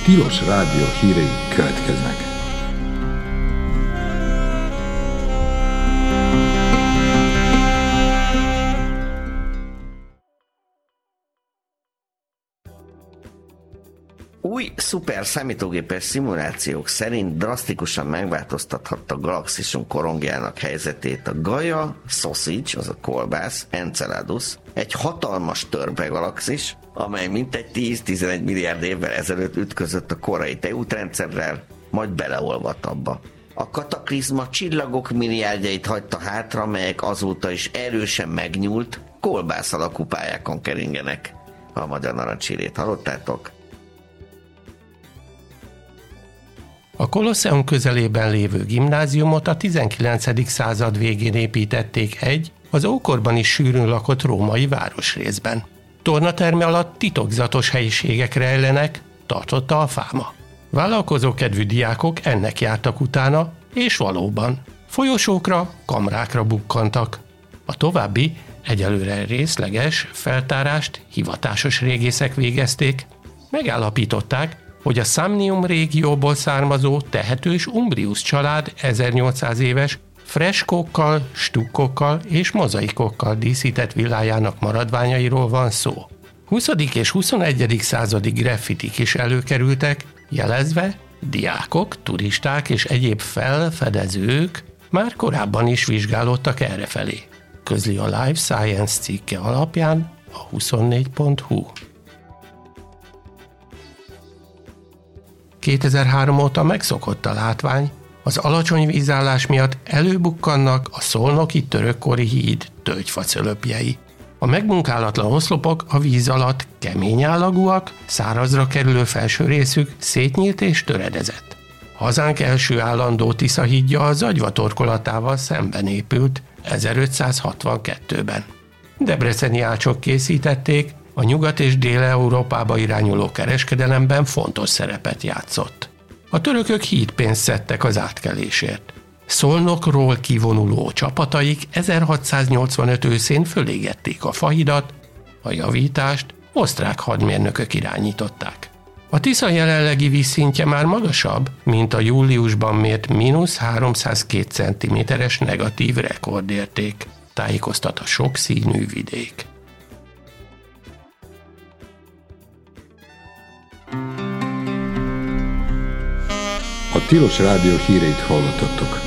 Tilos Rádió hírei következnek. Új szuper számítógépes szimulációk szerint drasztikusan megváltoztathatta galaxisunk korongjának helyzetét a Gaia Sausage, az a kolbász, Enceladus, egy hatalmas törbegalaxis, amely mintegy 10-11 milliárd évvel ezelőtt ütközött a korai tejútrendszerrel, majd beleolvadt abba. A kataklizma csillagok milliárdjait hagyta hátra, melyek azóta is erősen megnyúlt, kolbász alakú pályákon keringenek. A Magyar Narancshírét hallottátok? A Kolosseum közelében lévő gimnáziumot a 19. század végén építették az ókorban is sűrűn lakott római városrészben. Tornaterme alatt titokzatos helyiségek rejlenek, tartotta a fáma. Vállalkozókedvű diákok ennek jártak utána, és valóban folyosókra, kamrákra bukkantak. A további, egyelőre részleges feltárást hivatásos régészek végezték. Megállapították, hogy a Samnium régióból származó tehetős Umbrius család 1800 éves freskókkal, stukkokkal és mozaikokkal díszített villájának maradványairól van szó. 20. és 21. századi graffitik is előkerültek, jelezve, diákok, turisták és egyéb felfedezők már korábban is vizsgálódtak errefelé. Közli a Life Science cikke alapján a 24.hu. 2003 óta megszokott a látvány, az alacsony vízállás miatt előbukkannak a szolnoki törökkori híd tölgyfacölöpjei. A megmunkálatlan oszlopok a víz alatt kemény állagúak, szárazra kerülő felső részük szétnyílt és töredezett. Hazánk első állandó Tisza-hídja a Zagyva torkolatával szemben épült 1562-ben. Debreceni ácsok készítették, a Nyugat- és Dél-Európába irányuló kereskedelemben fontos szerepet játszott. A törökök hídpénzt szedtek az átkelésért. Szolnokról kivonuló csapataik 1685 őszén fölégették a fahidat, a javítást osztrák hadmérnökök irányították. A Tisza jelenlegi vízszintje már magasabb, mint a júliusban mért -302 cm-es negatív rekordérték, tájékoztat a sokszínű vidék. A Tilos Rádió híreit hallottatok.